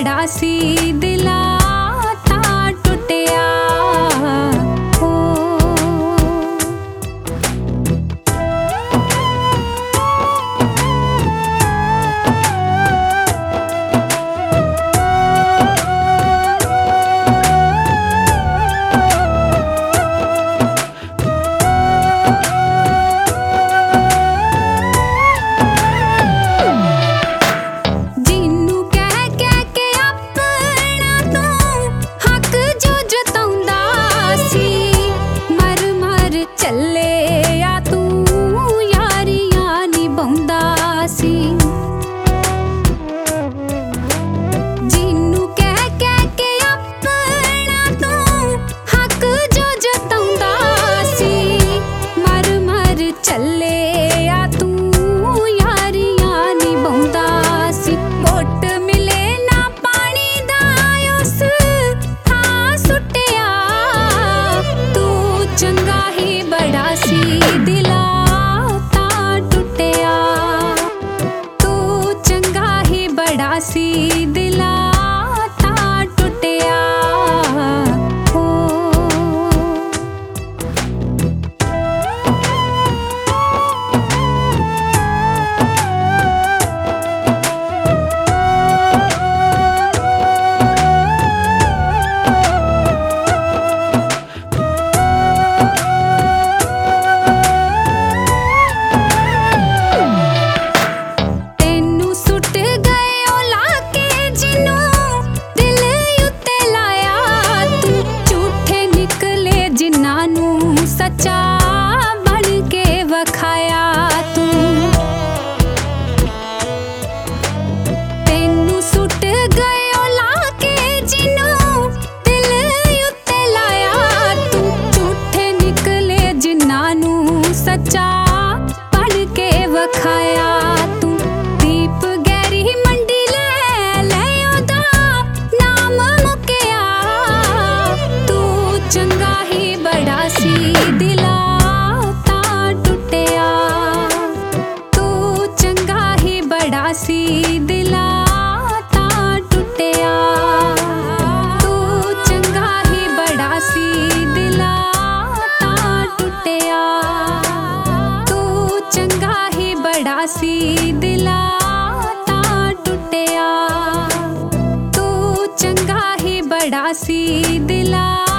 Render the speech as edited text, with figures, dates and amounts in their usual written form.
बड़ा सी दिला ता टुटिया हो। चंगा ही बड़ा सी दिला ता टुटिया, तू चंगा ही बड़ा सी दिला ता टुटिया हो। सच्चा बन के वखाया तू, तेनू सुट गयो लाके जिन्नू दिल उत्ते लाया तू, झूठे निकले जिन्नानू सच्चा बन के वखाया तू। दीप गहरी मंडी ले ले ओदा नाम मुकिया, तू चंगा ही बड़ा सी दिला ता टुटिया, तू चंगा ही बड़ा सी दिला ता टुटिया, तू चंगा ही बड़ा सी दिला ता टुटिया, तू चंगा ही बड़ा सी दिला ता टुटिया, तू चंगा ही बड़ा सी दिला